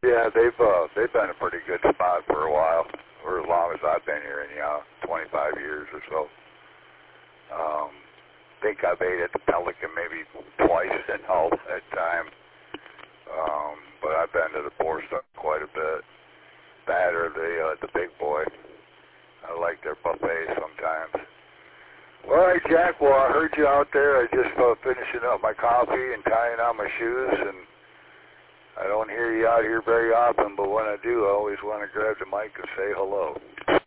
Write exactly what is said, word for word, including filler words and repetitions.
Yeah, they've uh, they've been a pretty good spot for a while, or as long as I've been here, in you know, twenty-five years or so. Um, think I've ate at the Pelican maybe twice in all that time. Um, but I've been to the Boar Stuff quite a bit. That or the uh, the Big Boy. I like their buffet sometimes. All right, Jack. Well, I heard you out there. I just uh, finishing up my coffee and tying on my shoes, and I don't hear you out here very often. But when I do, I always want to grab the mic and say hello.